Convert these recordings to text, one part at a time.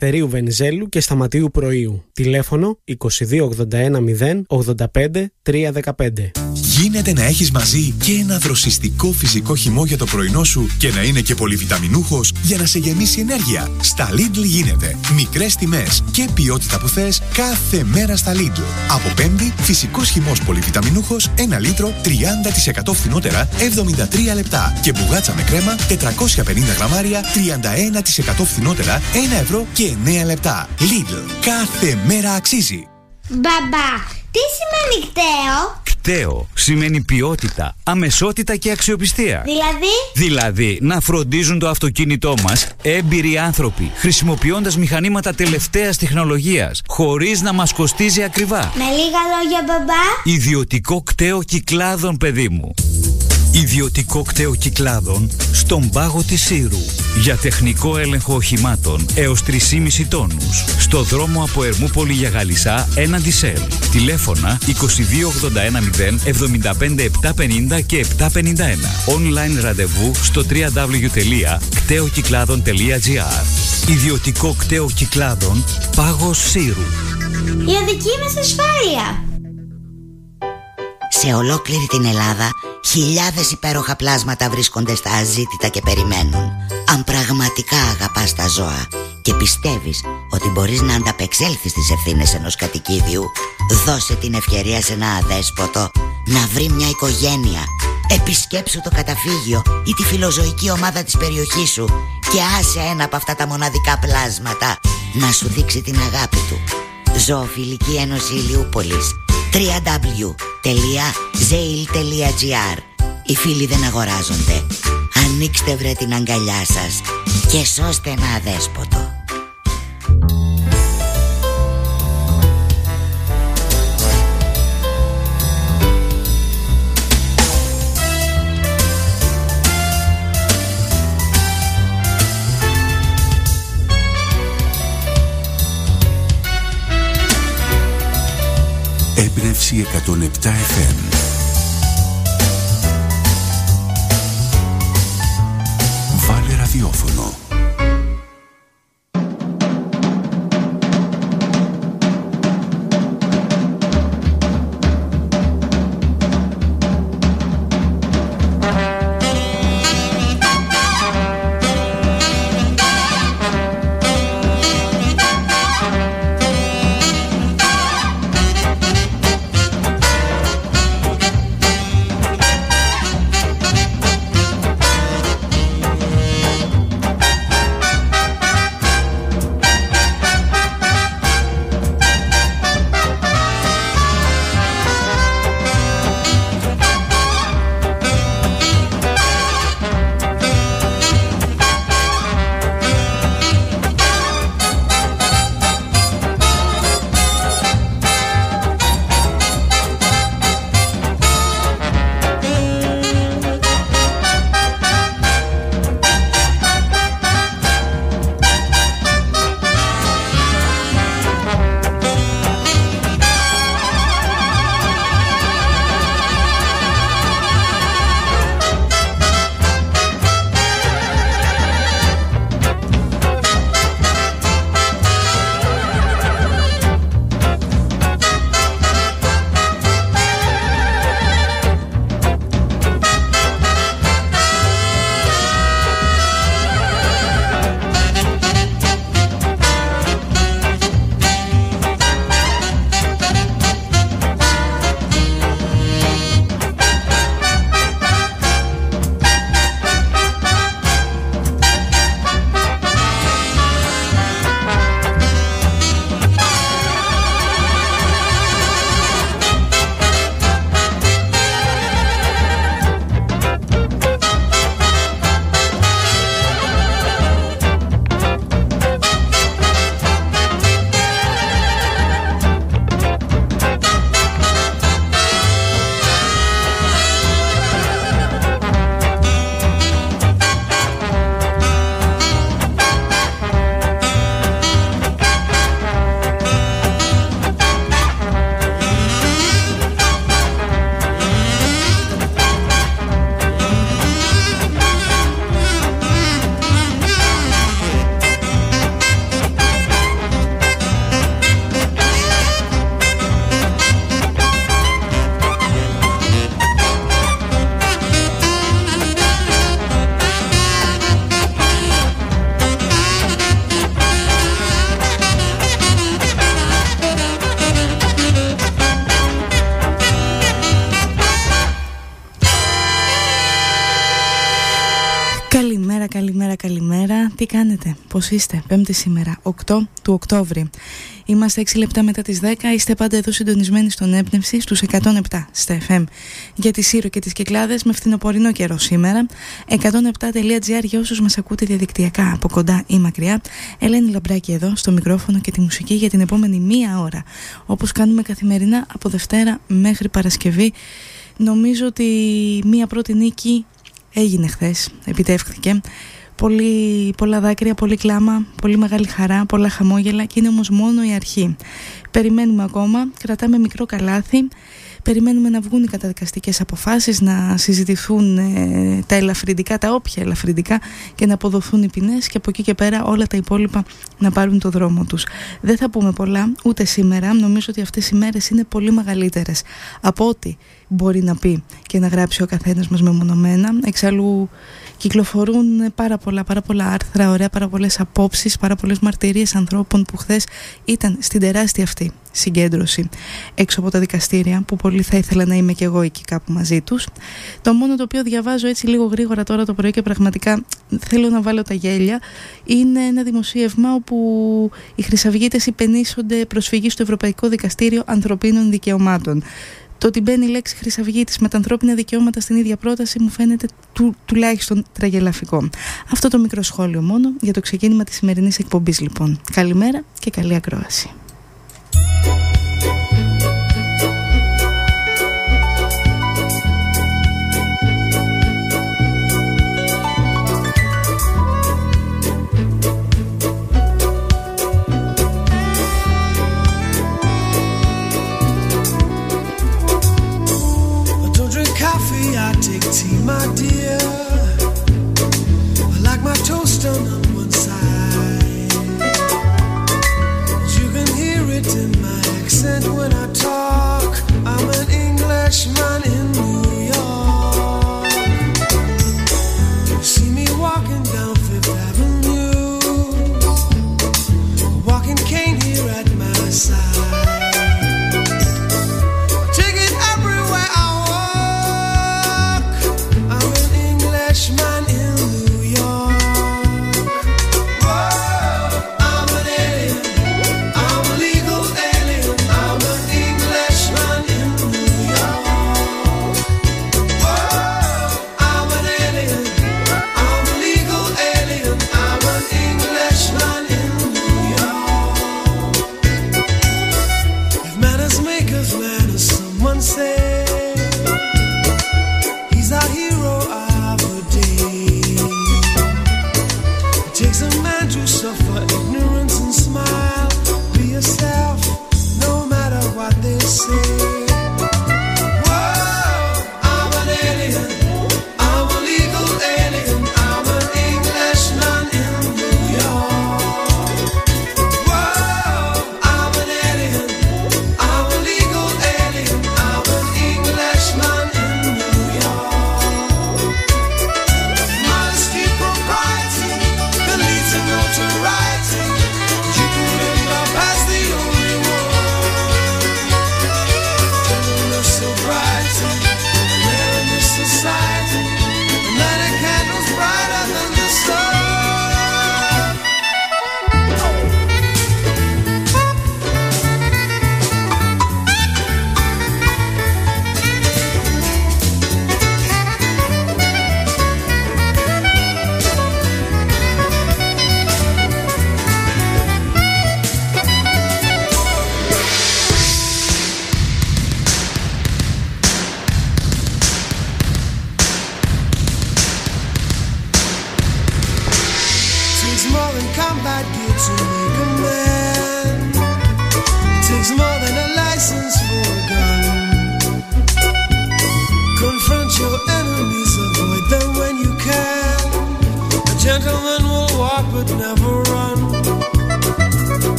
Τερίου Βενιζέλου και Σταματίου Πρωίου. Τηλέφωνο 2281 085 315. Γίνεται να έχεις μαζί και ένα δροσιστικό φυσικό χυμό για το πρωινό σου και να είναι και πολυβιταμινούχος για να σε γεμίσει ενέργεια. Στα Lidl γίνεται. Μικρές τιμές και ποιότητα που θες κάθε μέρα στα Lidl. Από Πέμπτη, φυσικός χυμός πολυβιταμινούχος 1 λίτρο 30% φθηνότερα 73 λεπτά. Και μπουγάτσα με κρέμα 450 γραμμάρια 31% φθηνότερα 1 ευρώ και 9 λεπτά. Lidl. Κάθε μέρα αξίζει. Μπαμπά, τι σημαίνει κταίο? Κταίο σημαίνει ποιότητα, αμεσότητα και αξιοπιστία. Δηλαδή να φροντίζουν το αυτοκίνητό μας έμπειροι άνθρωποι, χρησιμοποιώντας μηχανήματα τελευταίας τεχνολογίας, χωρίς να μας κοστίζει ακριβά. Με λίγα λόγια, μπαμπά. Ιδιωτικό κταίο Κυκλάδων, παιδί μου. Ιδιωτικό κταίο Κυκλάδων στον πάγο της Σύρου. Για τεχνικό έλεγχο οχημάτων έως 3,5 τόνους. Στο δρόμο από Ερμούπολη για Γαλισσά έναντι ΣΕΛ. Τηλέφωνα 2281 075 750 και 751. Online ραντεβού στο www.κταίοκυκλάδων.gr. Ιδιωτικό κταίο Κυκλάδων, πάγος Σύρου. Για δική μας ασφάλεια. Σε ολόκληρη την Ελλάδα, χιλιάδες υπέροχα πλάσματα βρίσκονται στα αζήτητα και περιμένουν. Αν πραγματικά αγαπάς τα ζώα και πιστεύεις ότι μπορείς να ανταπεξέλθεις στις ευθύνες ενός κατοικίδιου, δώσε την ευκαιρία σε ένα αδέσποτο να βρει μια οικογένεια. Επισκέψου το καταφύγιο ή τη φιλοζωική ομάδα της περιοχής σου και άσε ένα από αυτά τα μοναδικά πλάσματα να σου δείξει την αγάπη του. Ζωοφιλική Ένωση Ηλιούπολης, www.zeil.gr. Οι φίλοι δεν αγοράζονται. Ανοίξτε βρε την αγκαλιά σας και σώστε ένα αδέσποτο. Έμπνευση 107 FM. Βάλε ραδιόφωνο. τι κάνετε, πώς είστε? Πέμπτη σήμερα, 8 του Οκτώβρη. Είμαστε 6 λεπτά μετά τις 10. Είστε πάντα εδώ συντονισμένοι στον Έμπνευση στους 107 στα FM για τη Σύρο και τις Κυκλάδες με φθινοπορεινό καιρό σήμερα. 107.gr για όσους μας ακούτε διαδικτυακά από κοντά ή μακριά. Ελένη Λαμπράκη εδώ στο μικρόφωνο και τη μουσική για την επόμενη μία ώρα, όπως κάνουμε καθημερινά από Δευτέρα μέχρι Παρασκευή. Νομίζω ότι μία πρώτη νίκη έγινε χθες, επιτεύχθηκε. Πολλά δάκρυα, πολύ κλάμα, πολύ μεγάλη χαρά, πολλά χαμόγελα και είναι όμως μόνο η αρχή. Περιμένουμε ακόμα, κρατάμε μικρό καλάθι, περιμένουμε να βγουν οι καταδικαστικές αποφάσεις, να συζητηθούν τα ελαφρυντικά, τα όποια ελαφρυντικά και να αποδοθούν οι ποινές και από εκεί και πέρα όλα τα υπόλοιπα να πάρουν το δρόμο τους. Δεν θα πούμε πολλά ούτε σήμερα, νομίζω ότι αυτές οι μέρες είναι πολύ μεγαλύτερες από ό,τι μπορεί να πει και να γράψει ο καθένας μας μεμονωμένα. Εξάλλου κυκλοφορούν πάρα πολλά άρθρα, ωραία, πάρα πολλές απόψεις, πάρα πολλές μαρτυρίες ανθρώπων που χθες ήταν στην τεράστια αυτή συγκέντρωση έξω από τα δικαστήρια, που πολύ θα ήθελα να είμαι και εγώ εκεί κάπου μαζί τους. Το μόνο το οποίο διαβάζω έτσι λίγο γρήγορα τώρα το πρωί και πραγματικά θέλω να βάλω τα γέλια είναι ένα δημοσίευμα όπου οι χρυσαυγίτες υπενήσονται προσφυγή στο Ευρωπαϊκό Δικαστήριο Ανθρωπίνων Δικαιωμάτων. Το ότι μπαίνει η λέξη χρυσαυγίτης με τα ανθρώπινα δικαιώματα στην ίδια πρόταση μου φαίνεται τουλάχιστον τραγελαφικό. Αυτό το μικρό σχόλιο μόνο για το ξεκίνημα της σημερινής εκπομπής λοιπόν. Καλημέρα και καλή ακρόαση. I take tea, my dear. I like my toast done on one side. You can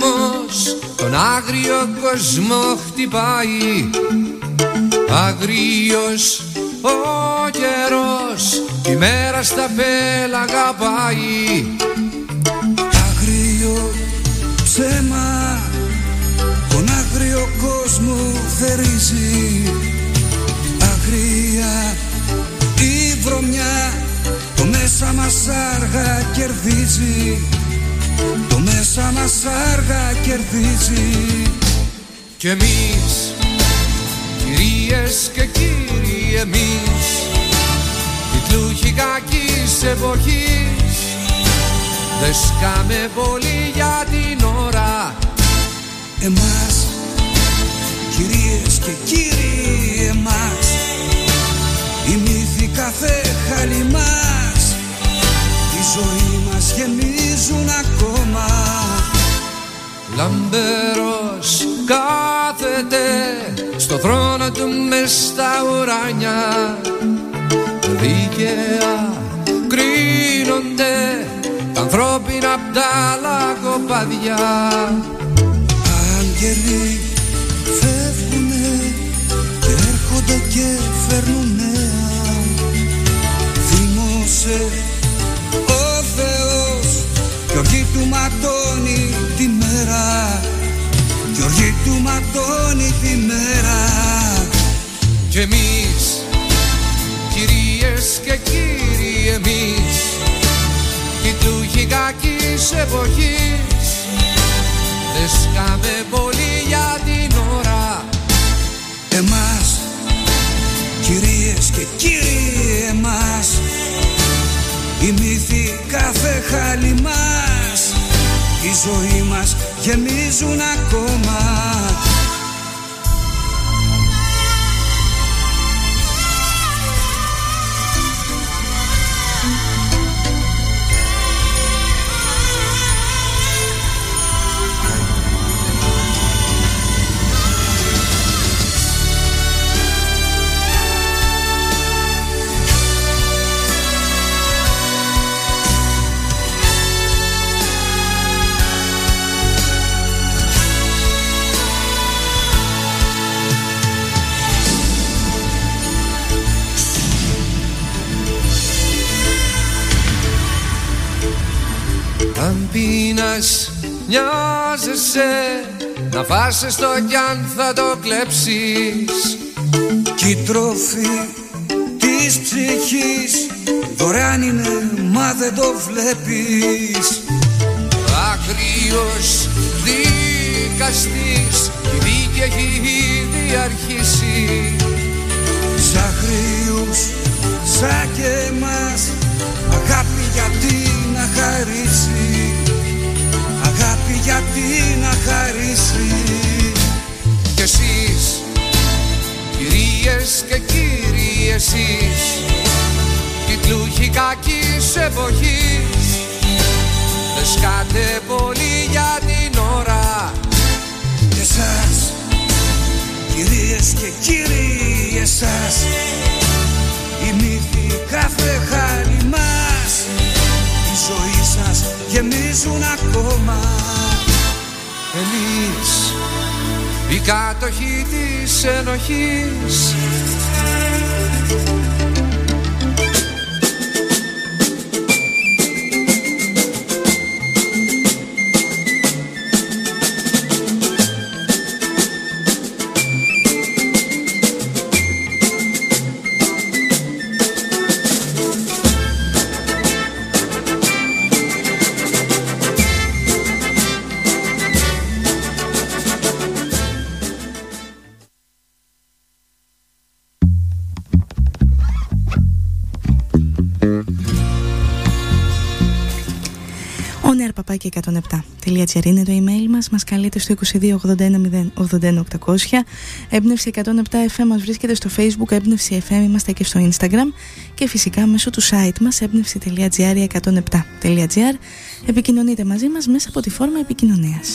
δρόμος τον άγριο κόσμο χτυπάει. Αγρίος ο καιρός, η μέρα στα πέλαγα πάει. Αγρίο ψέμα, τον άγριο κόσμο θερίζει. Αγρία η βρωμιά, το μέσα μας άργα κερδίζει. Το μέσα μας άργα κερδίζει. Κι εμείς, κυρίες και κύριοι εμείς, τίτλουχοι κακής εποχής, δεν σκάμε πολύ για την ώρα. Εμάς, κυρίες και κύριοι εμάς, οι μύθοι κάθε χάλι μας, η ζωή μας γεμίζουν ακόμα. Λαμπερός κάθεται στο θρόνο του μες στα ουράνια. Δίκαια κρίνονται τα ανθρώπινα απ' τα λαγοπάδια. Άγγελοι φεύγουνε και έρχονται και φέρνουν νέα. Θύμωσε ο Θεός κι οργή του ματώνει τη μέρα. Κι οργή του ματώνει τη μέρα. Κι εμείς, κυρίες και κύριοι εμείς, τίτλουχοι κακής εποχής, δεν σκάμε πολύ για την ώρα. Εμάς, κυρίες και κύριοι εμάς, οι μύθοι κάθε χάλι μας, η ζωή μας γεμίζουν ακόμα. Αν πείνας νοιάζεσαι, να φας στο κι αν θα το κλέψεις. Κι η τροφή της ψυχής δωρεάν είναι, μα δεν το βλέπεις. Άγριος δικαστής, η δίκη έχει ήδη αρχίσει. Σ' αγρίους σαν και εμάς, αγάπη γιατί να χαρίσει. Αγάπη γιατί να χαρίσει. Κι εσείς, κυρίες και κύριοι εσείς, τίτλουχοι κακής εποχής, δεν σκάτε πολύ για την ώρα. Εσάς, κυρίες και κύριοι εσάς, οι μύθοι κάθε χάρη μας, η ζωή σας γεμίζουν ακόμα. Εμείς, οι κάτοχοι της ενοχής, παπάκι 107.gr είναι το email μας. Μας καλείτε στο 22 81 0 81 800. Έμπνευση 107 FM μας βρίσκεται στο Facebook. Έμπνευση FM είμαστε και στο Instagram. Και φυσικά μέσω του site μας έμπνευση.gr 107.gr. Επικοινωνείτε μαζί μας μέσα από τη φόρμα επικοινωνίας.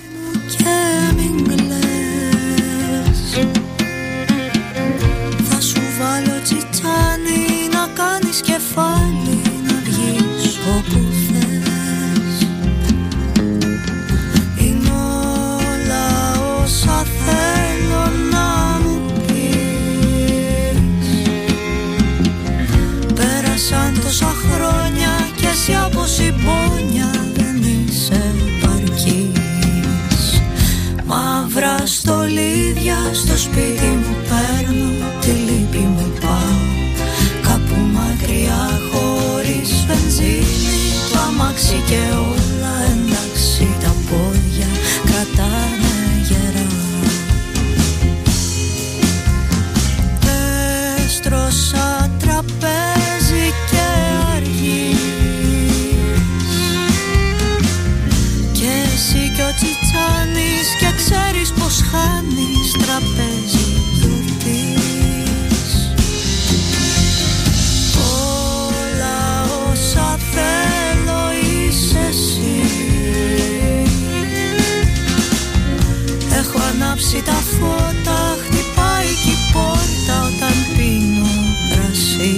Θα σου βάλω τσιτσάνι να κάνεις κεφάλι, να βγεις όπου θες. Είναι στο σπίτι μου παίρνω, τη λύπη μου πάω. Κάπου μακριά χωρίς βενζίνη, το αμάξι και όλα εντάξει, τα πόδια κρατάνε γερά. Έστρωσα τραπέζι και αργείς, και εσύ κι ο Τσιτσάνης, και ξέρεις πως χάνεις τραπέζι γιορτής. Όλα όσα θέλω είσαι εσύ. Έχω ανάψει τα φώτα, χτυπάει κι η πόρτα όταν πίνω κρασί.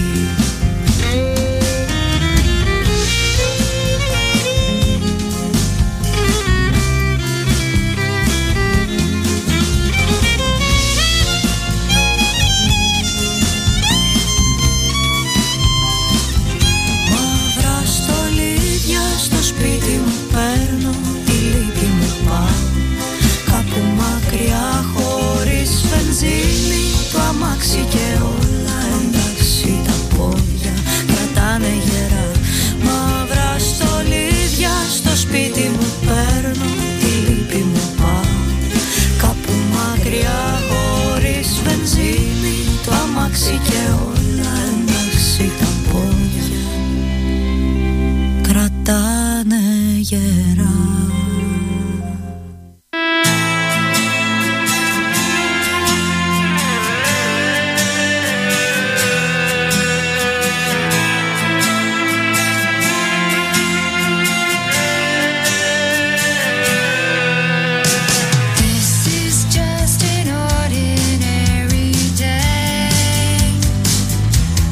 Μαύρα στολίδια στο σπίτι μου παίρνω, τη λύπη μου πάω. Κάπου μακριά χωρίς βενζίνη, το αμάξι και όλα εντάξει, τα πόδια κρατάνε γερά. Μαύρα στολίδια στο σπίτι μου παίρνω, τη λύπη μου πάω. Κάπου μακριά χωρίς βενζίνη, το αμάξι και όλα εντάξει, τα πόδια κρατάνε γερά.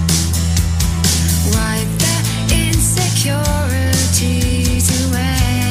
Wipe the insecurities away.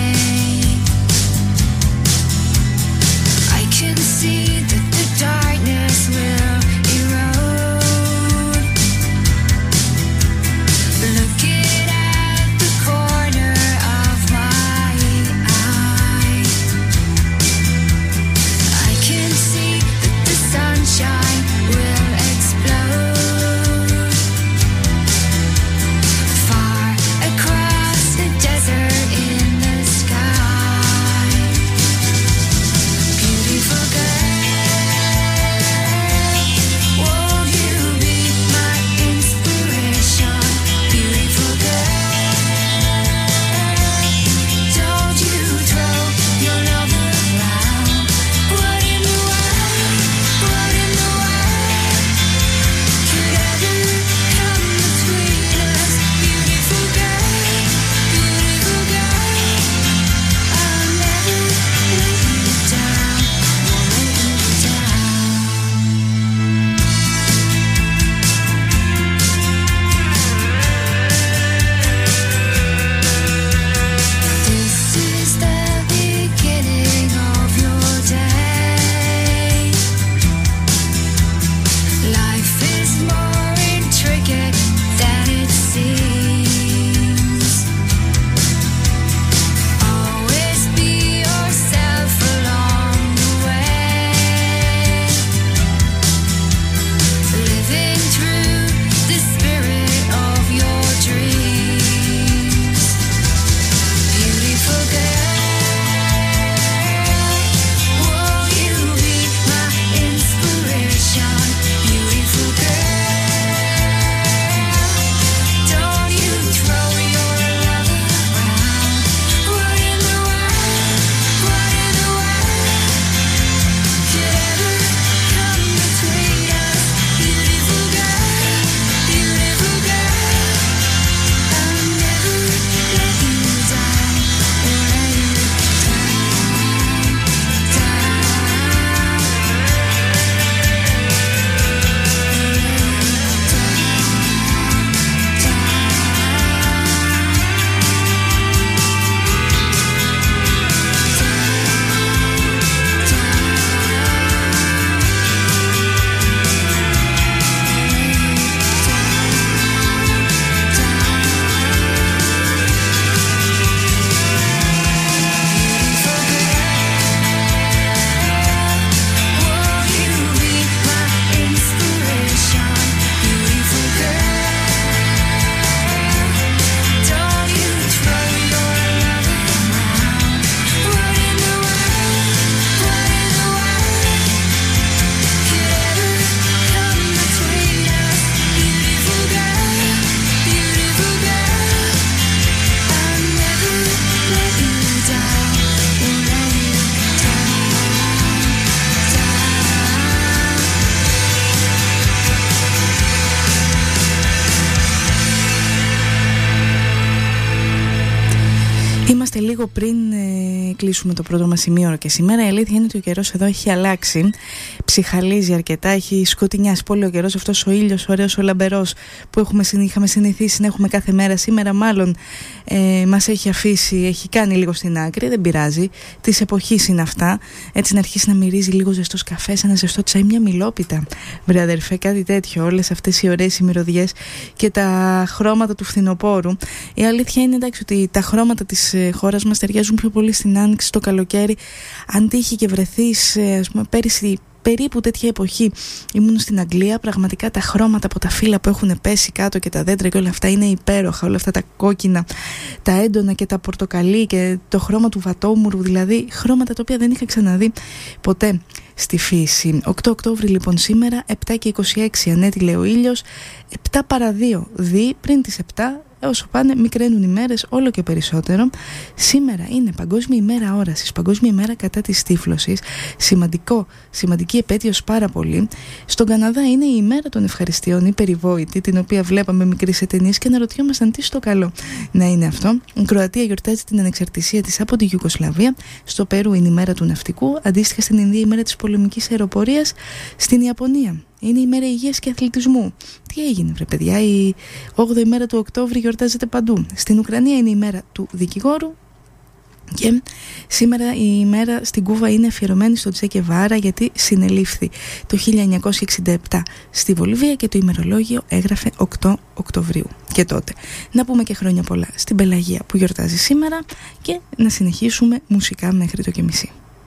Είμαστε λίγο πριν κλείσουμε το πρώτο μας σημείο και σήμερα η αλήθεια είναι ότι ο καιρός εδώ έχει αλλάξει, ψυχαλίζει αρκετά, έχει σκοτεινιάσει πολύ ο καιρός, αυτός ο ήλιος ωραίος, ο λαμπερός που είχαμε συνηθίσει να έχουμε κάθε μέρα. Σήμερα μάλλον μας έχει αφήσει, έχει κάνει λίγο στην άκρη, δεν πειράζει, της εποχής είναι αυτά, έτσι να αρχίσει να μυρίζει λίγο ζεστός καφές, ένα ζεστό τσάι, μια μιλόπιτα, βρε αδερφέ, κάτι τέτοιο, όλες αυτές οι ωραίες οι μυρωδιές και τα χρώματα του φθινοπόρου. Η αλήθεια είναι, εντάξει, ότι τα χρώματα της χώρας μας ταιριάζουν πιο πολύ στην άνοιξη, στο καλοκαίρι. Αν τύχει και βρεθείς, ας πούμε, πέρυσι περίπου τέτοια εποχή ήμουν στην Αγγλία, πραγματικά τα χρώματα από τα φύλλα που έχουν πέσει κάτω και τα δέντρα και όλα αυτά είναι υπέροχα, όλα αυτά τα κόκκινα, τα έντονα και τα πορτοκαλί και το χρώμα του βατόμουρου, δηλαδή χρώματα τα οποία δεν είχα ξαναδεί ποτέ στη φύση. 8 Οκτώβρη λοιπόν σήμερα, 7 και 26 ανέτειλε ο ήλιος, 7 παρά 2 δι, πριν τις 7 όσο πάνε μικραίνουν οι μέρες όλο και περισσότερο. Σήμερα είναι Παγκόσμια ημέρα όρασης, Παγκόσμια ημέρα κατά της τύφλωσης, σημαντική επέτειος πάρα πολύ. Στον Καναδά είναι η ημέρα των ευχαριστειών, η περιβόητη, την οποία βλέπαμε μικρή σε ταινίες και αναρωτιόμασταν τι στο καλό να είναι αυτό. Η Κροατία γιορτάζει την ανεξαρτησία της από τη Ιουγκοσλαβία. Στο Περού είναι η μέρα του ναυτικού, αντίστοιχα στην Ινδία η μέρα της πολεμικής αεροπορίας. Στην Ιαπωνία είναι η μέρα υγείας και αθλητισμού. Τι έγινε βρε παιδιά, η 8η μέρα του Οκτώβρη γιορτάζεται παντού. Στην Ουκρανία είναι η μέρα του δικηγόρου. Και σήμερα η ημέρα στην Κούβα είναι αφιερωμένη στον Τσε Γκεβάρα, γιατί συνελήφθη το 1967 στη Βολιβία και το ημερολόγιο έγραφε 8 Οκτωβρίου. Και τότε να πούμε και χρόνια πολλά στην Πελαγία που γιορτάζει σήμερα και να συνεχίσουμε μουσικά μέχρι το 9:30.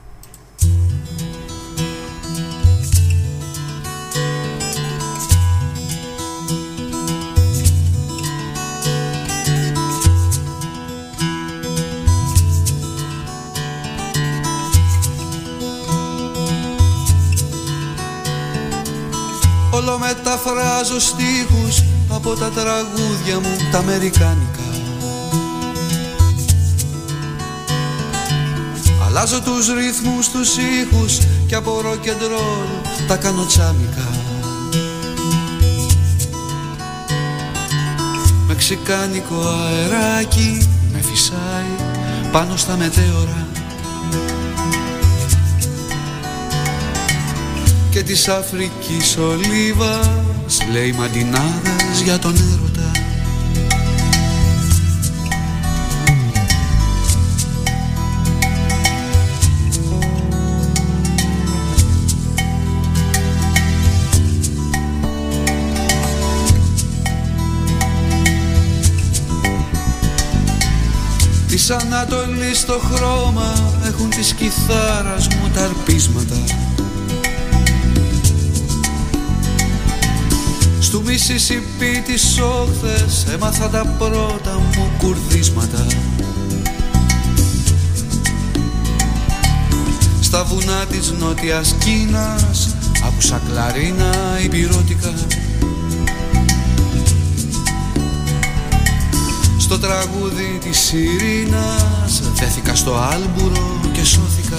Όλο μεταφράζω στίχους από τα τραγούδια μου τα αμερικάνικα. Αλλάζω τους ρυθμούς, τους ήχους και από rock and roll τα κάνω τσάμικα. Μεξικάνικο αεράκι με φυσάει πάνω στα μετέωρα και της Αφρικής ολίβας λέει μαντινάδες για τον έρωτα. Της Ανατολής στο χρώμα έχουν της κιθάρας μου τα αρπίσματα. Του Μισισιπί τις όχθες έμαθα τα πρώτα μου κουρδίσματα. Στα βουνά της Νότιας Κίνας άκουσα κλαρίνα υπηρώτικα. Στο τραγούδι της Ειρήνας δέθηκα στο άλμπουρο και σώθηκα.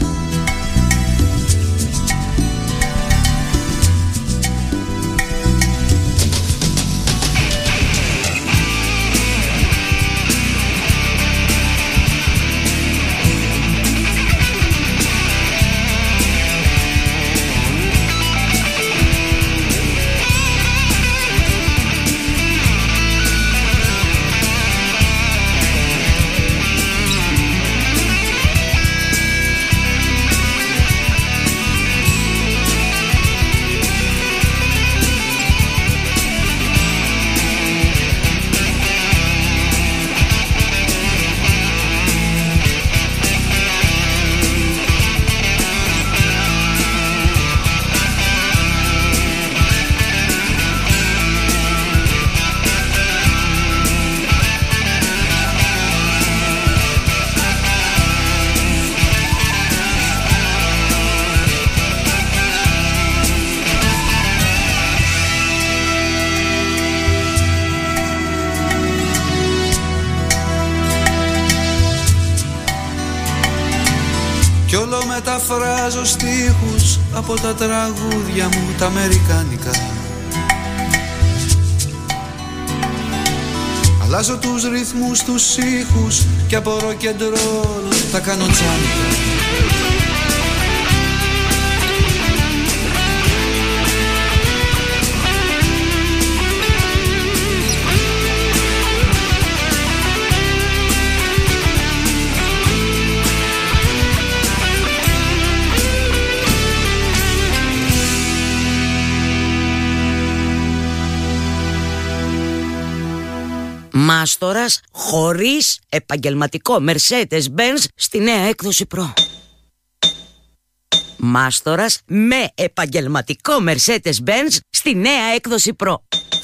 Κι όλο μεταφράζω στίχους από τα τραγούδια μου τα αμερικάνικα. Αλλάζω τους ρυθμούς, τους ήχους και από rock and roll τα κάνω τσάντα. Μάστορας χωρίς επαγγελματικό Mercedes-Benz στη νέα έκδοση Pro. Μάστορας με επαγγελματικό Mercedes-Benz στη νέα έκδοση Pro.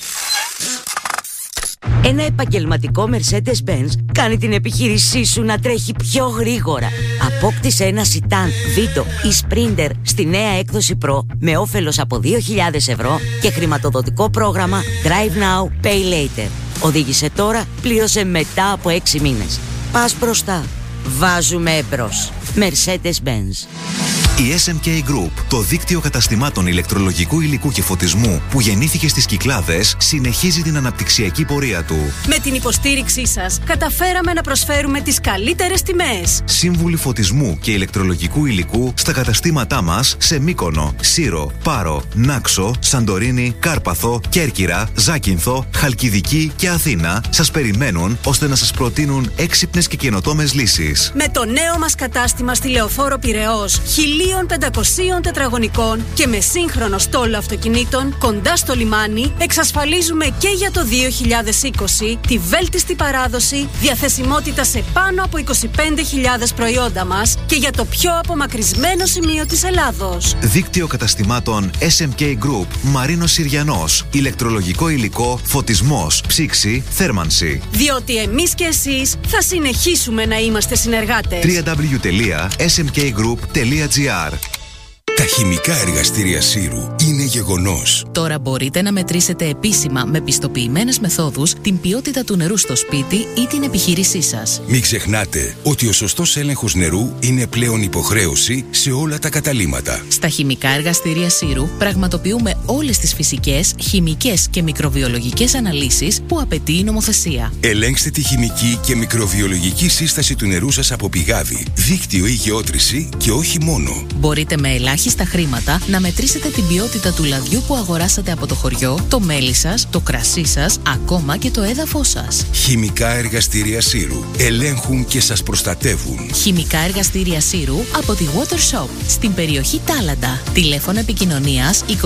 Ένα επαγγελματικό Mercedes-Benz κάνει την επιχείρησή σου να τρέχει πιο γρήγορα. Απόκτησε ένα Citan, Vito ή Sprinter στη νέα έκδοση Pro με όφελος από 2.000 ευρώ και χρηματοδοτικό πρόγραμμα Drive Now, Pay Later. Οδήγησε τώρα, πλήρωσε μετά από 6 μήνες. Πας μπροστά. Βάζουμε εμπρός. Mercedes-Benz. Η SMK Group, το δίκτυο καταστημάτων ηλεκτρολογικού υλικού και φωτισμού που γεννήθηκε στις Κυκλάδες, συνεχίζει την αναπτυξιακή πορεία του. Με την υποστήριξή σας, καταφέραμε να προσφέρουμε τις καλύτερες τιμές. Σύμβουλοι φωτισμού και ηλεκτρολογικού υλικού στα καταστήματά μας σε Μύκονο, Σύρο, Πάρο, Νάξο, Σαντορίνη, Κάρπαθο, Κέρκυρα, Ζάκυνθο, Χαλκιδική και Αθήνα σας περιμένουν ώστε να σας προτείνουν έξυπνες και καινοτόμες λύσεις. Με το νέο μας κατάστημα στη Λεωφόρο Πειραιώς, 1.500 τετραγωνικών και με σύγχρονο στόλο αυτοκινήτων κοντά στο λιμάνι, εξασφαλίζουμε και για το 2020 τη βέλτιστη παράδοση, διαθεσιμότητα σε πάνω από 25.000 προϊόντα μας και για το πιο απομακρυσμένο σημείο της Ελλάδος. Δίκτυο καταστημάτων SMK Group, Μαρίνος Συριανός, ηλεκτρολογικό υλικό, φωτισμός, ψήξη, θέρμανση. Διότι εμείς και εσείς θα συνεχίσουμε να είμαστε συνεργάτες. www.smkgroup.gr. Τα χημικά εργαστήρια Σύρου είναι γεγονός. Τώρα μπορείτε να μετρήσετε επίσημα με πιστοποιημένες μεθόδους την ποιότητα του νερού στο σπίτι ή την επιχείρησή σας. Μην ξεχνάτε ότι ο σωστός έλεγχος νερού είναι πλέον υποχρέωση σε όλα τα καταλύματα. Στα χημικά εργαστήρια Σύρου πραγματοποιούμε όλες τις φυσικές, χημικές και μικροβιολογικές αναλύσεις που απαιτεί η νομοθεσία. Ελέγξτε τη χημική και μικροβιολογική σύσταση του νερού σας από πηγάδι, δίκτυο ή γεώτρηση και όχι μόνο. Μπορείτε με ελάχιστα χρήματα να μετρήσετε την ποιότητα του λαδιού που αγοράσατε από το χωριό, το μέλι σας, το κρασί σας, ακόμα και το έδαφος σας. Χημικά εργαστήρια Σύρου ελέγχουν και σας προστατεύουν. Χημικά εργαστήρια Σύρου από τη Water Shop στην περιοχή Τάλαντα. Τηλέφωνο επικοινωνίας 2281 077 277.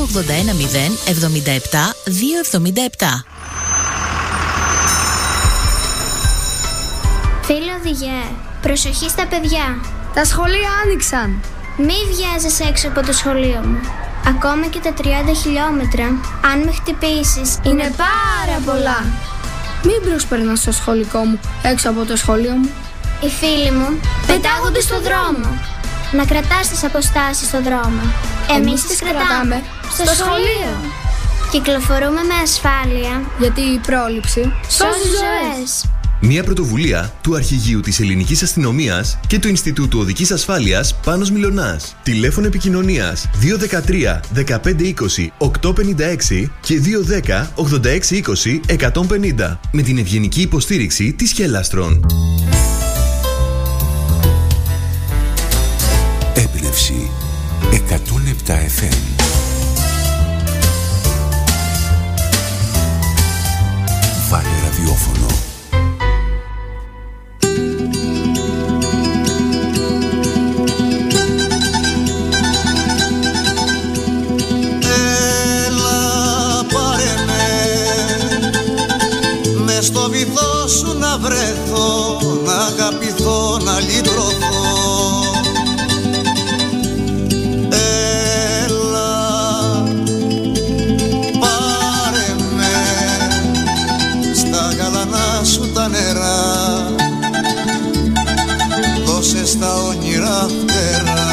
Φίλο οδηγέ, προσοχή στα παιδιά. Τα σχολεία άνοιξαν. Μη βιάζεσαι έξω από το σχολείο μου. Ακόμα και τα 30 χιλιόμετρα, αν με χτυπήσεις, είναι πάρα πολλά. Μην προσπερνάς στο σχολικό μου, έξω από το σχολείο μου. Οι φίλοι μου πετάγονται στο δρόμο. Να κρατάς τις αποστάσεις στο δρόμο. Εμείς τις κρατάμε στο σχολείο. Κυκλοφορούμε με ασφάλεια, γιατί η πρόληψη σώζει ζωές. Μια πρωτοβουλία του Αρχηγείου της Ελληνικής Αστυνομίας και του Ινστιτούτου Οδικής Ασφάλειας Πάνος Μιλωνάς. Τηλέφωνο επικοινωνίας 213 1520 856 και 210 8620 150 με την ευγενική υποστήριξη της Χέλαστρον. Έμπνευση 107 FM. Βάλε ραδιόφωνο. Στο βυθό σου να βρεθώ, να αγαπηθώ, να λυτρωθώ. Έλα, πάρε με στα γαλανά σου τα νερά, δώσε στα όνειρα φτερά.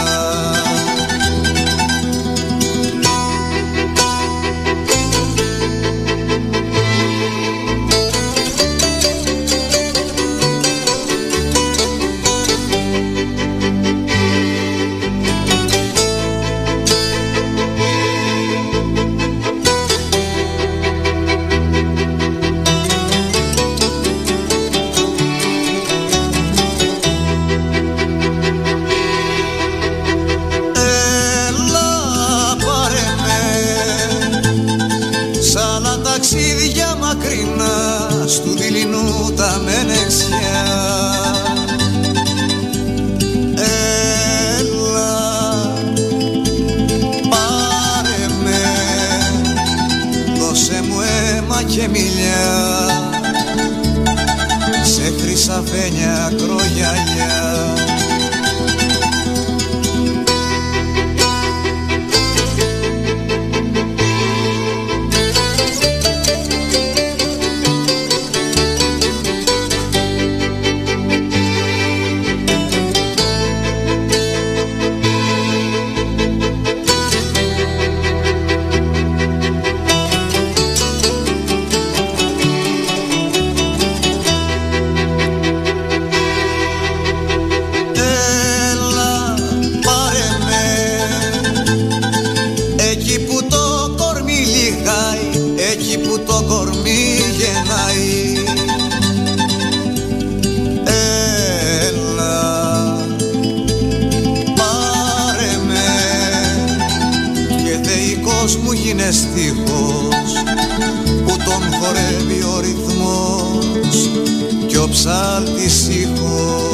δικός μου γίνε στίχος που τον χορεύει ο ρυθμός κι ο ψάλτης ήχος.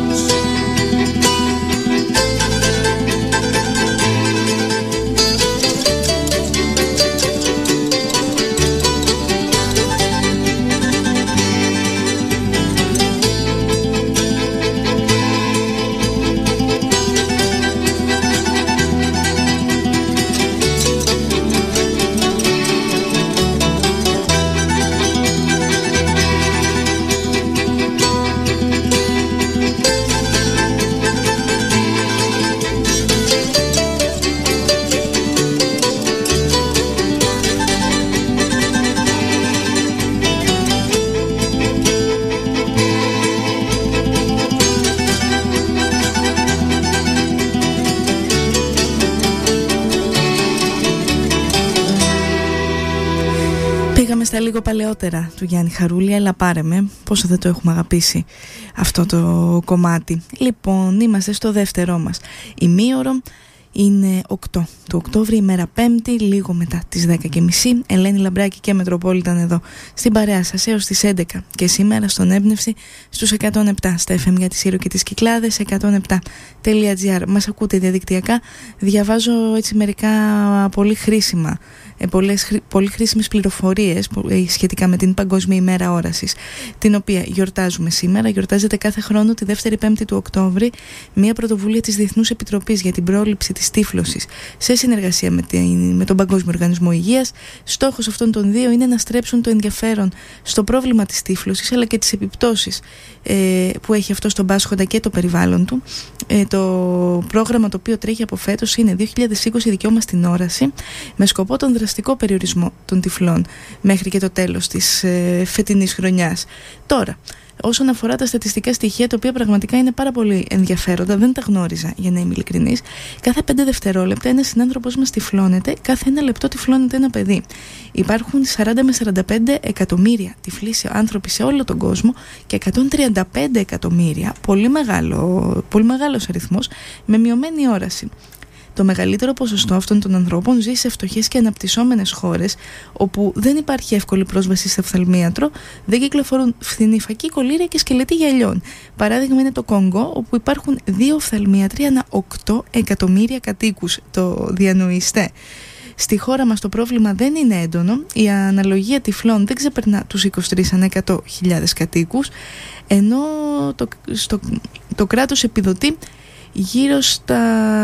Στα λίγο παλαιότερα του Γιάννη Χαρούλη, αλλά πάρε με, πόσο δεν το έχουμε αγαπήσει αυτό το κομμάτι. Λοιπόν, είμαστε στο δεύτερό μας ημίωρο. Είναι 8 του Οκτώβρη, ημέρα Πέμπτη, λίγο μετά τις 10:30. Ελένη Λαμπράκη και Μετροπόλιταν εδώ στην παρέα σας έως τις 11 και σήμερα στον Έμπνευση στους 107 στα FM για τη Σύρο και τις Κυκλάδες, 107.gr. Μας ακούτε διαδικτυακά. Διαβάζω έτσι μερικά πολύ χρήσιμα, πολύ χρήσιμες πληροφορίες σχετικά με την Παγκόσμια ημέρα όρασης, την οποία γιορτάζουμε σήμερα. Γιορτάζεται κάθε χρόνο τη δεύτερη Πέμπτη του Οκτώβρη, μια πρωτοβουλία της Διεθνούς Επιτροπής για την πρόληψη της τύφλωσης σε συνεργασία με τον Παγκόσμιο Οργανισμό Υγείας. Στόχος αυτών των δύο είναι να στρέψουν το ενδιαφέρον στο πρόβλημα της τύφλωσης αλλά και τις επιπτώσεις που έχει αυτό στον πάσχοντα και το περιβάλλον του. Το πρόγραμμα το οποίο τρέχει από φέτος είναι 2020 δικαίωμα στην όραση, με σκοπό τον δραστικό περιορισμό των τυφλών μέχρι και το τέλος της φετινής χρονιάς. Τώρα, όσον αφορά τα στατιστικά στοιχεία, τα οποία πραγματικά είναι πάρα πολύ ενδιαφέροντα, δεν τα γνώριζα για να είμαι ειλικρινής. Κάθε 5 δευτερόλεπτα ένας συνάνθρωπος μας τυφλώνεται, κάθε 1 λεπτό τυφλώνεται ένα παιδί. Υπάρχουν 40 με 45 εκατομμύρια τυφλοί άνθρωποι σε όλο τον κόσμο και 135 εκατομμύρια, πολύ μεγάλος αριθμός, με μειωμένη όραση. Το μεγαλύτερο ποσοστό αυτών των ανθρώπων ζει σε φτωχές και αναπτυσσόμενες χώρες, όπου δεν υπάρχει εύκολη πρόσβαση σε οφθαλμίατρο, δεν κυκλοφορούν φθηνή φακή, κολλήρια και σκελετοί γυαλιών. Παράδειγμα είναι το Κονγκό, όπου υπάρχουν 2 οφθαλμίατροι ανά 8 εκατομμύρια κατοίκους. Το διανοείστε? Στη χώρα μας το πρόβλημα δεν είναι έντονο, η αναλογία τυφλών δεν ξεπερνά τους 23 ανά 100.000 κατοίκους, ενώ το κράτος επιδοτεί γύρω στα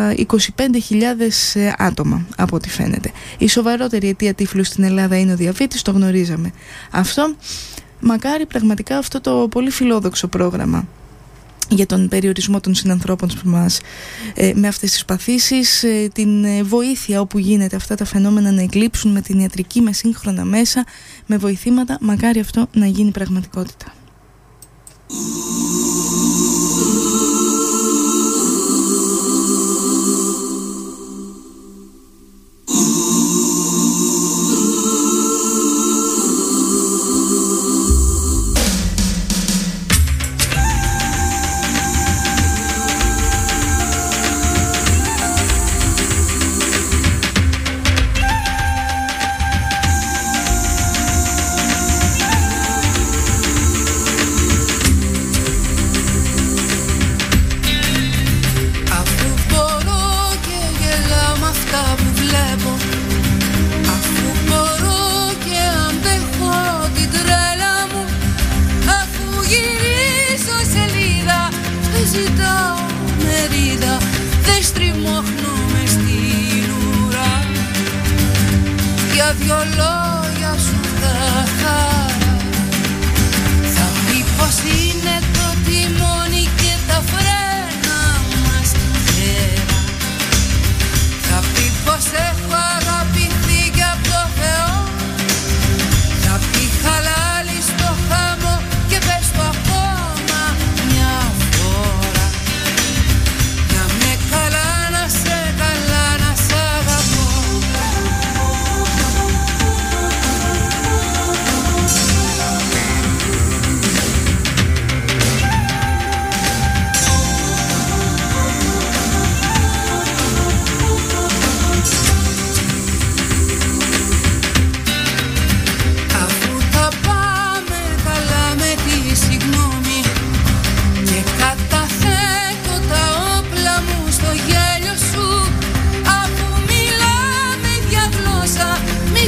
25.000 άτομα από ό,τι φαίνεται. Η σοβαρότερη αιτία τύφλου στην Ελλάδα είναι ο διαβήτης, το γνωρίζαμε αυτό. Μακάρι πραγματικά αυτό το πολύ φιλόδοξο πρόγραμμα για τον περιορισμό των συνανθρώπων μας με αυτές τις παθήσεις, την βοήθεια όπου γίνεται αυτά τα φαινόμενα να εκλείψουν με την ιατρική, με σύγχρονα μέσα, με βοηθήματα, μακάρι αυτό να γίνει πραγματικότητα.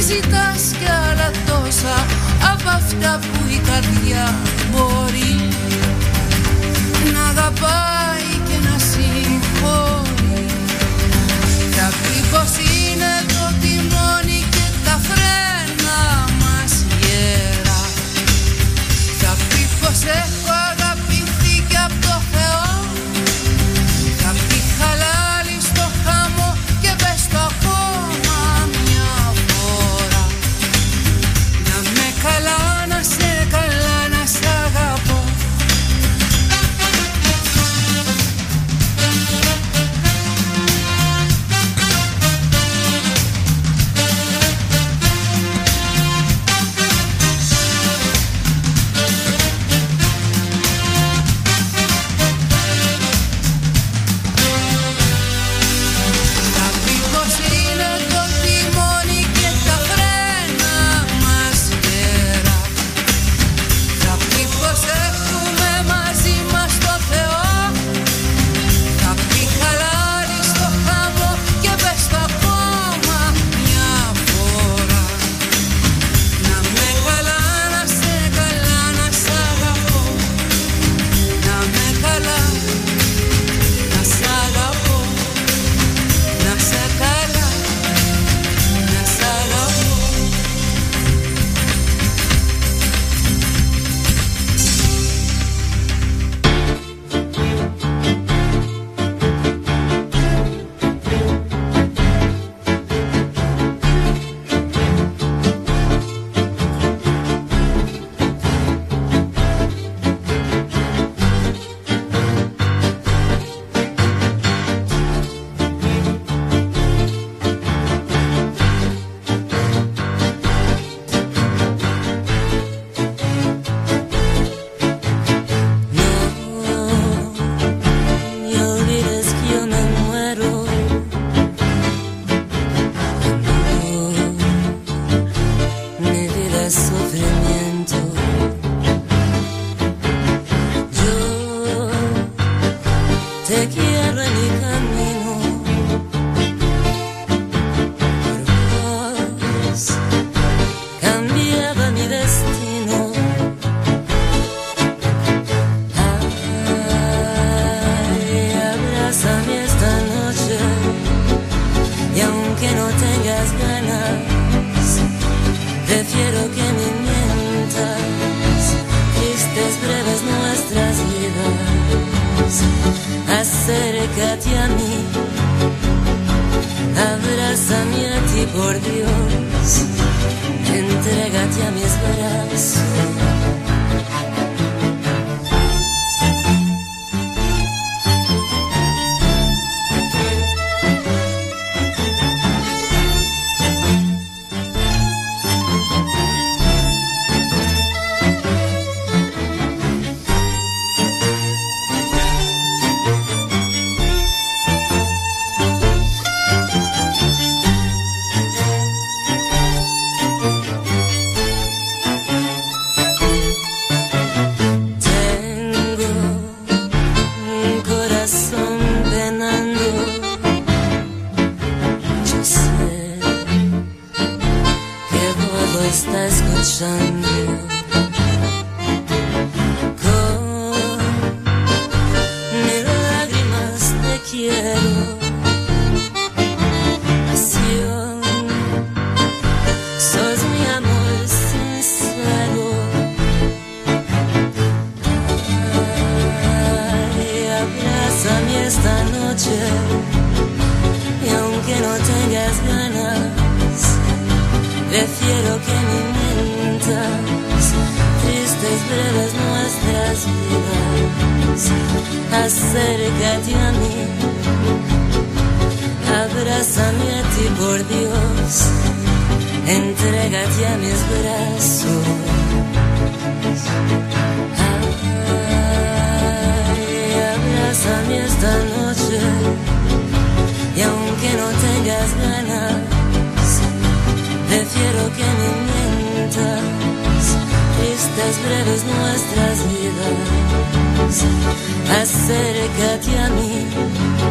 ζητάς κι άλλα τόσα από αυτά που η καρδιά μπορεί να αγαπάει και να συγχωρεί. Θα πει πως είναι το τιμόνι και τα φρένα μας γερά. Θα πει πως έχω αγαπηθεί κι απ' το Θεό. Θα πει χαλάλι στο χαμό και πες το ακόμα μια φορά. Να με καλά, να σε καλά, να σ' αγαπώ.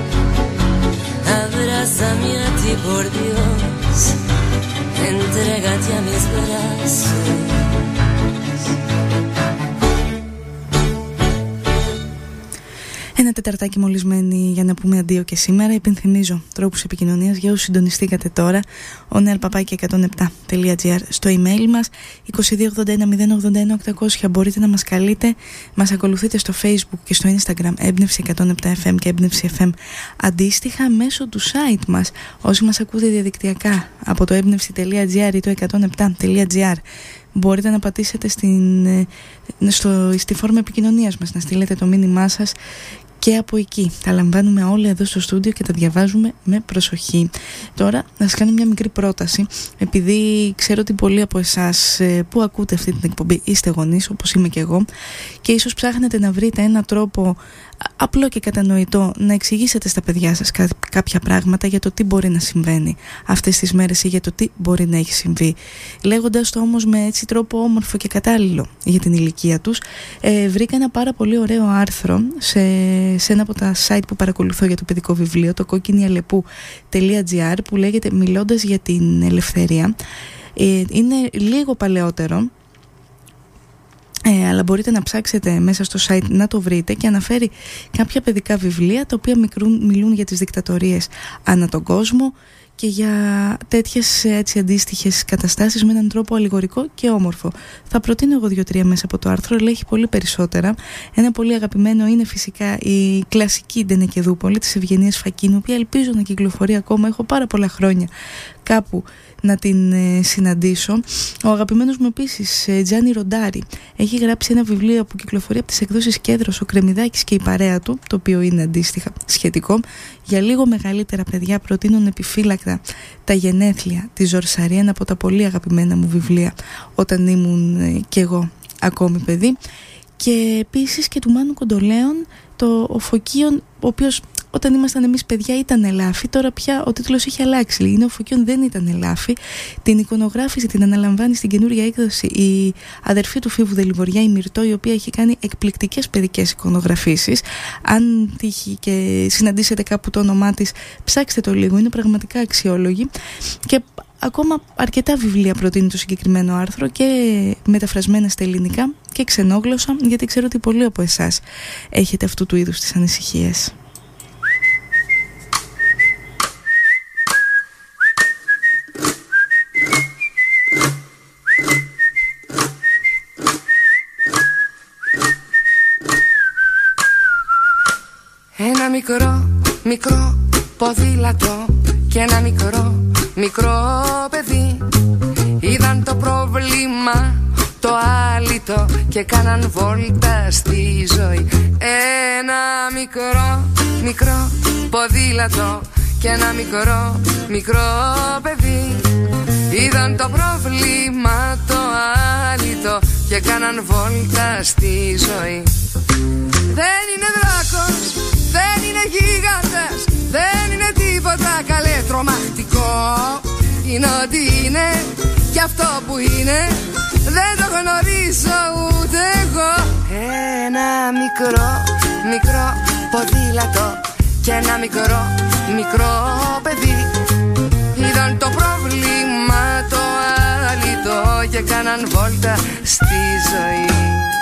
Abrázame a ti por Dios, entrégate Ένα τεταρτάκι μολυσμένοι για να πούμε αντίο και σήμερα. Υπενθυμίζω τρόπους επικοινωνίας για όσους συντονιστήκατε τώρα. onelpapaki107.gr στο email μας 2281 081 800. Μπορείτε να μας καλείτε. Μας ακολουθείτε στο Facebook και στο Instagram Έμπνευση 107FM και Έμπνευση FM αντίστοιχα μέσω του site μας. Όσοι μας ακούτε διαδικτυακά από το έμπνευση.gr ή το 107.gr μπορείτε να πατήσετε στη φόρμα επικοινωνίας μας, να στείλετε το μήνυμά σας και από εκεί. Τα λαμβάνουμε όλα εδώ στο στούντιο και τα διαβάζουμε με προσοχή. Τώρα να σας κάνω μια μικρή πρόταση, επειδή ξέρω ότι πολλοί από εσάς που ακούτε αυτή την εκπομπή είστε γονείς όπως είμαι και εγώ και ίσως ψάχνετε να βρείτε έναν τρόπο απλό και κατανοητό να εξηγήσετε στα παιδιά σας κάποια πράγματα για το τι μπορεί να συμβαίνει αυτές τις μέρες ή για το τι μπορεί να έχει συμβεί, λέγοντας το όμως με έτσι τρόπο όμορφο και κατάλληλο για την ηλικία τους. Βρήκα ένα πάρα πολύ ωραίο άρθρο σε ένα από τα site που παρακολουθώ για το παιδικό βιβλίο, το κόκκινιαλεπού.gr, που λέγεται «Μιλώντας για την ελευθερία». Είναι λίγο παλαιότερο, αλλά μπορείτε να ψάξετε μέσα στο site να το βρείτε, και αναφέρει κάποια παιδικά βιβλία τα οποία μιλούν για τις δικτατορίες ανά τον κόσμο και για τέτοιες έτσι αντίστοιχες καταστάσεις με έναν τρόπο αλληγορικό και όμορφο. Θα προτείνω εγώ 2-3 μέσα από το άρθρο, αλλά έχει πολύ περισσότερα. Ένα πολύ αγαπημένο είναι φυσικά η κλασική Ντενεκεδούπολη της Ευγενίας Φακίνου, η οποία ελπίζω να κυκλοφορεί ακόμα. Έχω πάρα πολλά χρόνια κάπου να την συναντήσω. Ο αγαπημένος μου επίσης Τζάνι Ροντάρι έχει γράψει ένα βιβλίο που κυκλοφορεί από τις εκδόσεις Κέντρος, ο Κρεμμυδάκης και η παρέα του, το οποίο είναι αντίστοιχα σχετικό. Για λίγο μεγαλύτερα παιδιά προτείνω επιφύλακτα τα γενέθλια της Ζορσαρή, ένα από τα πολύ αγαπημένα μου βιβλία όταν ήμουν κι εγώ ακόμη παιδί, και επίσης και του Μάνου Κοντολέων ο Φωκίων, ο οποίος όταν ήμασταν εμείς παιδιά ήταν ελάφι, τώρα πια ο τίτλος έχει αλλάξει. Είναι ο Φωκίων, δεν ήταν ελάφι. Την εικονογράφηση την αναλαμβάνει στην καινούργια έκδοση η αδερφή του Φίβου Δελιβοριά, η Μυρτώ, η οποία έχει κάνει εκπληκτικές παιδικές εικονογραφήσεις. Αν τύχει και συναντήσετε κάπου το όνομά της, ψάξτε το λίγο, είναι πραγματικά αξιόλογη. Και ακόμα αρκετά βιβλία προτείνει το συγκεκριμένο άρθρο, και μεταφρασμένα στα ελληνικά και ξενόγλωσσα, γιατί ξέρω ότι πολλοί από εσάς έχετε αυτού του είδους τις ανησυχίες. Ένα μικρό ποδήλατο και ένα μικρό παιδί είδαν το πρόβλημα το άλυτο και κάναν βόλτα στη ζωή. Ένα μικρό ποδήλατο και ένα μικρό παιδί είδαν το πρόβλημα το άλυτο και κάναν βόλτα στη ζωή. Δεν είναι δράκος, δεν είναι γίγαντας, δεν είναι τίποτα καλέ τρομακτικό. Είναι ό,τι είναι και αυτό που είναι δεν το γνωρίζω ούτε εγώ. Ένα μικρό ποδήλατο και ένα μικρό παιδί είδαν το πρόβλημα το άλυτο και κάναν βόλτα στη ζωή.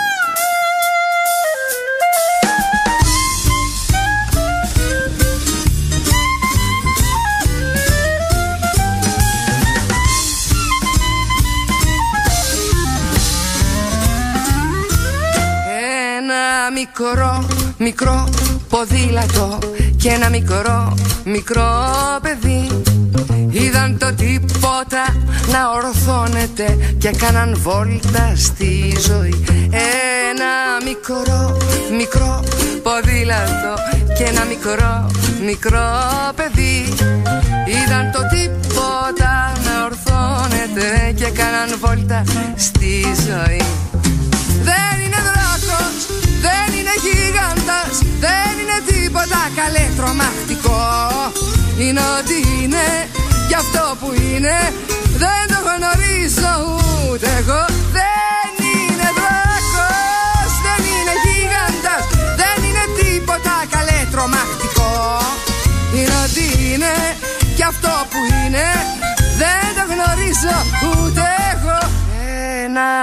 Μικρό ποδήλατο και ένα μικρό παιδί είδαν το τίποτα να ορθώνεται και κάναν βόλτα στη ζωή. Ένα μικρό ποδήλατο και ένα μικρό παιδί είδαν το τίποτα να ορθώνεται και κάναν βόλτα στη ζωή. Δεν είναι δράκος, δεν είναι γίγαντας, δεν είναι τίποτα καλέ τρομακτικό. Είναι ό,τι είναι, γι' αυτό που είναι δεν το γνωρίζω ούτε εγώ. Δεν είναι δράκος, δεν είναι γίγαντας, δεν είναι τίποτα καλέ τρομακτικό. Είναι ό,τι είναι, γι' αυτό που είναι δεν το γνωρίζω ούτε εγώ.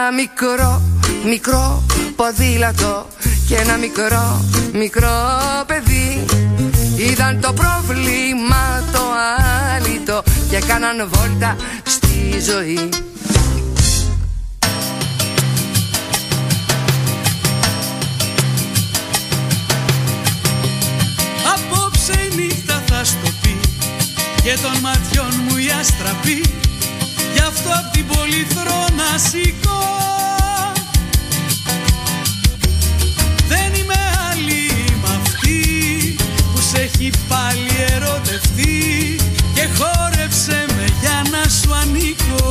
μικρό ποδήλατο και ένα μικρό παιδί. Είδαν το πρόβλημα το άλυτο και κάναν βόλτα στη ζωή. Απόψε η νύχτα θα στο πει και των ματιών μου η αστραπή. Γι' αυτό απ' την πολυθρόνα σηκώ. Δεν είμαι άλλη μ' αυτή που σε έχει πάλι ερωτευτεί και χόρεψε με για να σου ανήκω.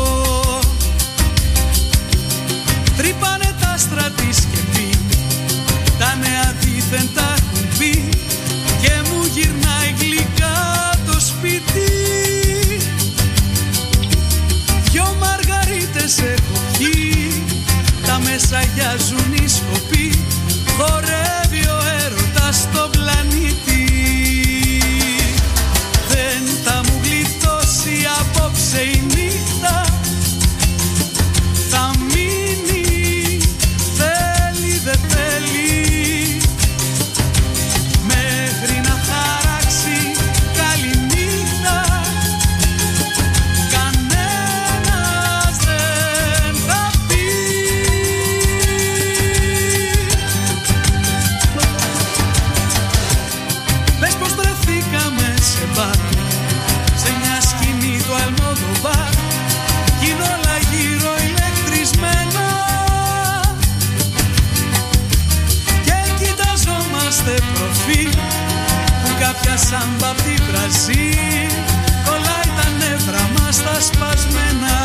Τρύπανε τα άστρα της σκεπή, τα νέα δίθεν τα έχουν πει και μου γυρνάει γλυκά το σπίτι. Δυο μαργαρίτες έχω πιει, τα μεσαγιάζουν οι σκοποί, χορεύει ο έρωτας στο πλανήτη. Δεν θα μου γλιτώσει απόψε η νύχτα, θα μείνει, θέλει δεν θέλει, μέχρι να χαράξει καληνύχτα. Κανένας δεν θα πει. Πες πως βρεθήκαμε σε μπαρ, σε μια σκηνή του Αλμοδοβάρ, κι είναι όλα γύρω ηλεκτρισμένα και κοιταζόμαστε προφίλ που κάποια σάμπα απ' τη Βραζίλ κολλάει τα νεύρα μας τα σπασμένα.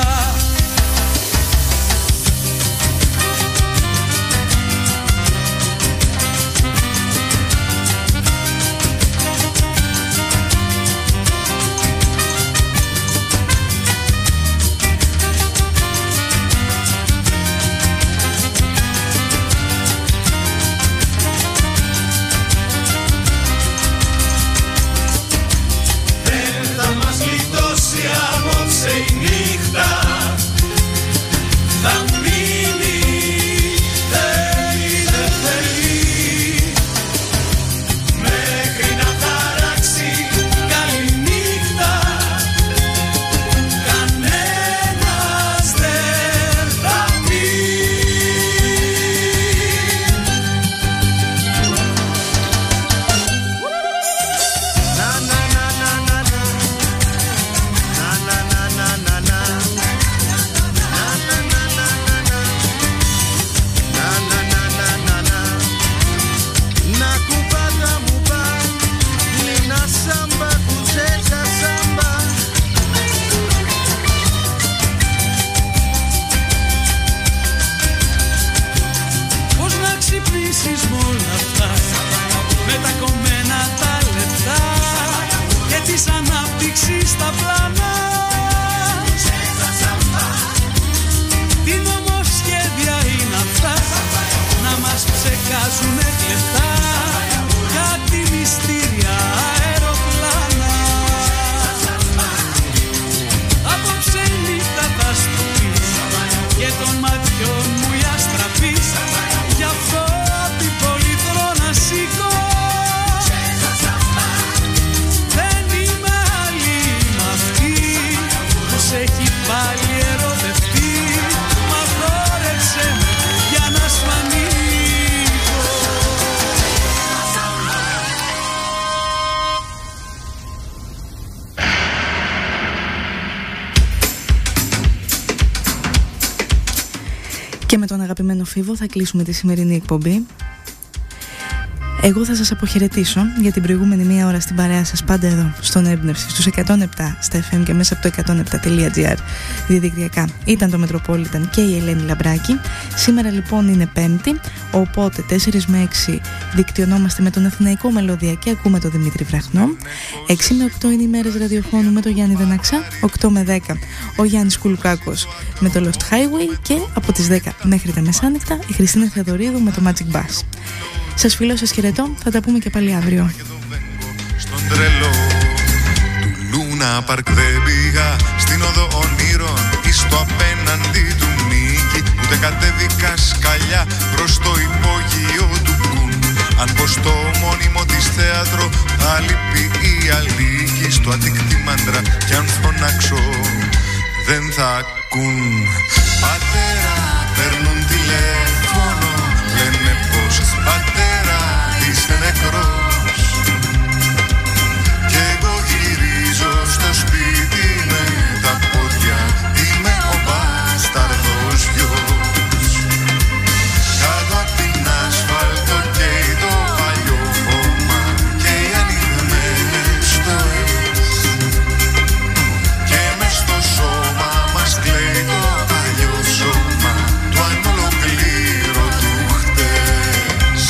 Και με τον αγαπημένο Φίβο θα κλείσουμε τη σημερινή εκπομπή. Εγώ θα σας αποχαιρετήσω για την προηγούμενη μία ώρα στην παρέα σας, πάντα εδώ στον Έμπνευση στους 107 στα FM και μέσα από το 107.gr διαδικτυακά. Ήταν το Metropolitan και η Ελένη Λαμπράκη. Σήμερα λοιπόν είναι Πέμπτη, οπότε 4 με 6 δικτυωνόμαστε με τον Αθηναϊκό Μελωδία και ακούμε τον Δημήτρη Βραχνό. 6 με 8 είναι οι μέρες ραδιοφώνου με τον Γιάννη Δεναξά. 8 με 10 ο Γιάννης Κουλουκάκος με το Lost Highway και από τις 10 μέχρι τα μεσάνυχτα η Χριστίνα Θεοδωρίδου με το Magic Bass. Σας φιλώ, σας χαιρετώ, θα τα πούμε και πάλι αύριο. Στον τρελό του Λούνα Παρκ δεν πήγα, στην οδό ονείρων ή στο απέναντι του Μίκη, ούτε ούτε δικασκαλιά προς το υπόγειο του κουν. Αν πω στο μόνιμο της θέατρο θα λείπει η αλήκη στο αντικτήμαντρα κι αν φωνάξω δεν θα ακούν. Πατέρα, παίρνουν τηλέφωνο, λένε πως πατέρα είσαι νεκρός. Κι εγώ γυρίζω στο σπίτι με τα πόδια, είμαι ο μπάσταρδος γιος. Κάτω απ' την ασφάλτο καίει το παλιό χώμα και οι ανοιγμένες στοές. Και μες στο σώμα μας κλαίει το παλιό σώμα του ανολοκλήρωτου χτες.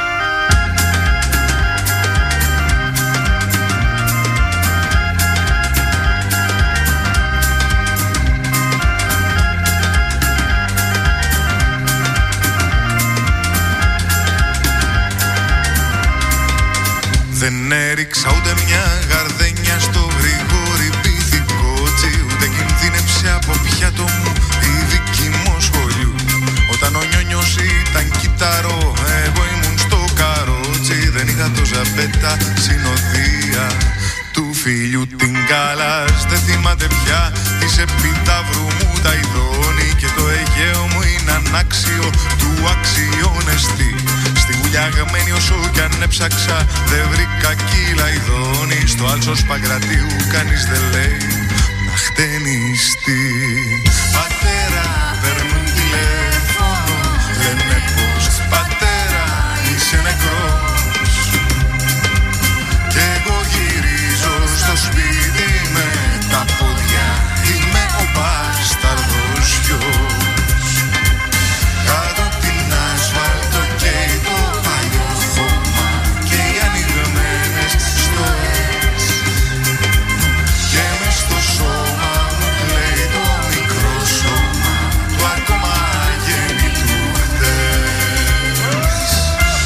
Δεν έριξα ούτε μια γαρδένια στο γρηγόρι πυθικότσι, ούτε κινδύνεψε από πιάτο μου η δική μου σχολείου. Όταν ο νιόνιος ήταν κυταρό, εγώ ήμουν στο καρότσι. Δεν είχα το ζαμπέτα συνοδεία του φίλιου την Κάλλας. Δεν θυμάται πια της Επιταύρου μου τα ειδώνει και το Αιγαίο μου είναι ανάξιο του αξιώνεστη. Στη γουλιαγμένη όσο κι αν έψαξα δεν βρήκα κύλα ειδώνει. Στο άλσος Παγκρατίου κανείς δεν λέει να χτενιστεί. Πατέρα, παίρνουν τηλέφωνο, λένε πως πατέρα είσαι νεκρός. Κι εγώ γυρίζω στο σπίτι με τα πόδια, είμαι ο μπάσταρδος γιος. Κάτω απ' την ασφάλτο καίει το παλιό χώμα και οι ανοιγμένες στοές. Και μες στο σώμα μου κλαίει το μικρό σώμα του ακόμα γέννητου χτες.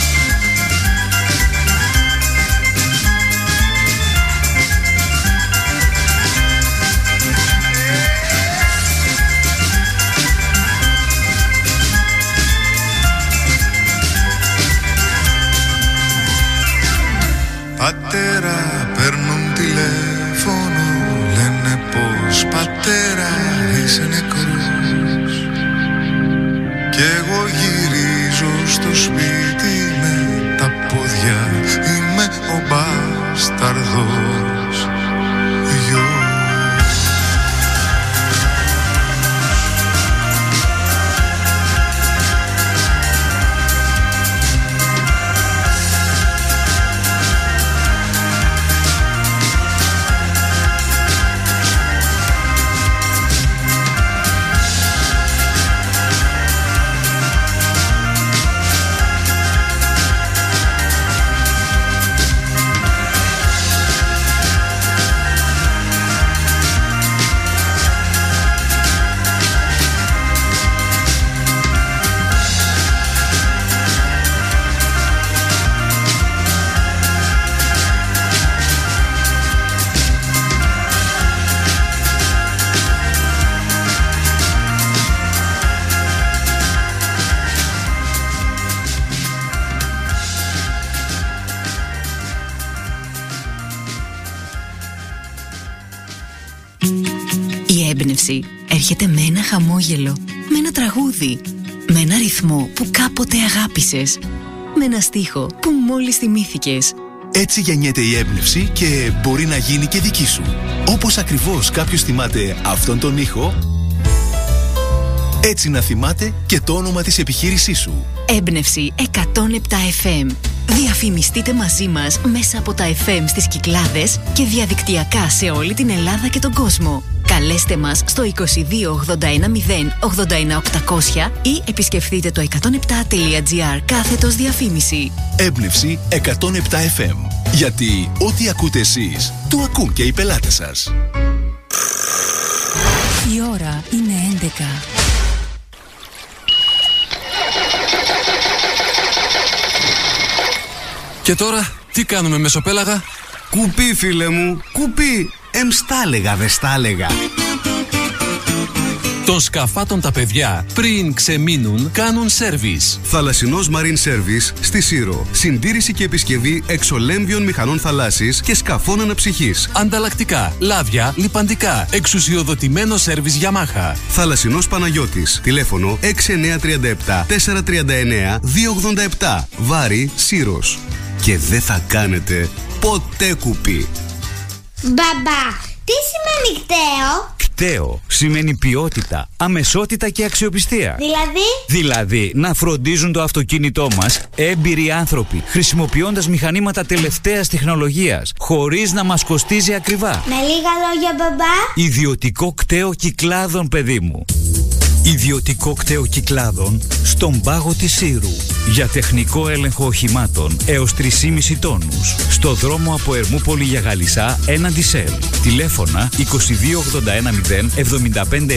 Πατέρα, παίρνουν τηλέφωνο, λένε πως πατέρα είσαι νεκρός. Κι εγώ γυρίζω στο σπίτι με τα πόδια, είμαι ο μπάσταρδος γιος. Έρχεται με ένα χαμόγελο, με ένα τραγούδι, με ένα ρυθμό που κάποτε αγάπησες, με ένα στίχο που μόλις θυμήθηκες. Έτσι γεννιέται η έμπνευση και μπορεί να γίνει και δική σου. Όπως ακριβώς κάποιος θυμάται αυτόν τον ήχο, έτσι να θυμάται και το όνομα της επιχείρησής σου. Έμπνευση 107 FM. Διαφημιστείτε μαζί μας μέσα από τα FM στις Κυκλάδες και διαδικτυακά σε όλη την Ελλάδα και τον κόσμο. Καλέστε μας στο 22 81 0 81 800 ή επισκεφτείτε το 107.gr/διαφήμιση. Έμπνευση 107 FM. Γιατί ό,τι ακούτε εσείς, το ακούν και οι πελάτες σας. Η ώρα είναι 11. Και τώρα, τι κάνουμε μεσοπέλαγα? Κουπί, φίλε μου, κουπί. Στάλεγα, δε στάλεγα. Των σκαφάτων τα παιδιά πριν ξεμείνουν κάνουν σέρβις. Θαλασσινός Marine Service στη Σύρο. Συντήρηση και επισκευή εξολέμβιων μηχανών θαλάσσης και σκαφών αναψυχής. Ανταλλακτικά, λάδια, λιπαντικά. Εξουσιοδοτημένο σέρβις Yamaha. Θαλασσινός Παναγιώτης. Τηλέφωνο 6937 439 287. Βάρη Σύρος. Και δεν θα κάνετε ποτέ κουπί. Μπαμπά, τι σημαίνει κταίο? Κταίο σημαίνει ποιότητα, αμεσότητα και αξιοπιστία. Δηλαδή να φροντίζουν το αυτοκίνητό μας έμπειροι άνθρωποι, χρησιμοποιώντας μηχανήματα τελευταίας τεχνολογίας, χωρίς να μας κοστίζει ακριβά. Με λίγα λόγια, μπαμπά. Ιδιωτικό κταίο Κυκλάδων, παιδί μου. Ιδιωτικό κταίο Κυκλάδων στον πάγο της Σύρου. Για τεχνικό έλεγχο οχημάτων έως 3,5 τόνους. Στο δρόμο από Ερμούπολη για Γαλισσά έναντι ΣΕΛ. Τηλέφωνα 2281 0 75